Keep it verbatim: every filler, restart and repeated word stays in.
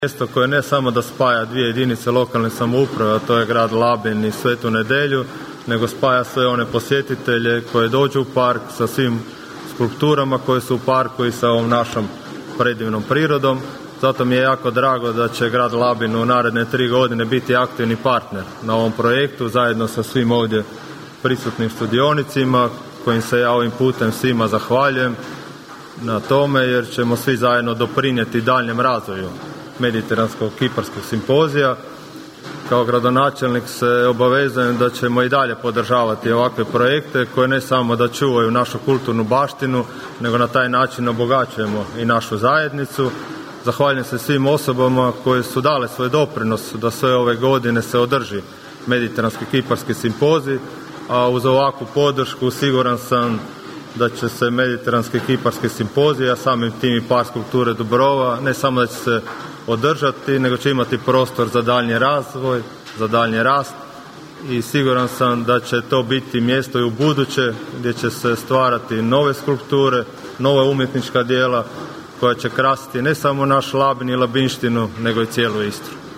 Mjesto koje ne samo da spaja dvije jedinice lokalne samouprave, a to je grad Labin i Svetu Nedelju, nego spaja sve one posjetitelje koje dođu u park sa svim skulpturama koje su u parku i sa ovom našom predivnom prirodom. Zato mi je jako drago da će grad Labin u naredne tri godine biti aktivni partner na ovom projektu zajedno sa svim ovdje prisutnim studionicima, kojim se ja ovim putem svima zahvaljujem na tome, jer ćemo svi zajedno doprinijeti daljnjem razvoju Mediteranskog kiparskog simpozija. Kao gradonačelnik se obavezujem da ćemo i dalje podržavati ovakve projekte koje ne samo da čuvaju našu kulturnu baštinu, nego na taj način obogaćujemo i našu zajednicu. Zahvaljujem se svim osobama koje su dale svoj doprinos da sve ove godine se održi Mediteranski kiparski simpozij, a uz ovakvu podršku siguran sam da će se Mediteranski kiparski simpozij, a samim tim i Park kulture Dubrova, ne samo da će se održati, nego će imati prostor za daljnji razvoj, za daljnji rast, i siguran sam da će to biti mjesto i u buduće gdje će se stvarati nove skulpture, nova umjetnička djela koja će krasiti ne samo naš Labin i Labinštinu, nego i cijelu Istru.